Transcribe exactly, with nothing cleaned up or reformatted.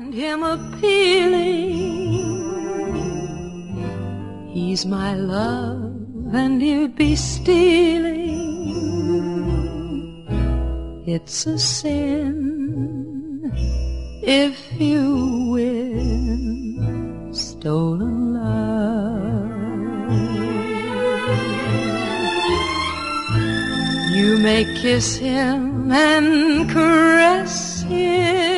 find him appealing. He's my love and he'll be stealing. It's a sin if you win stolen love. You may kiss him and caress him,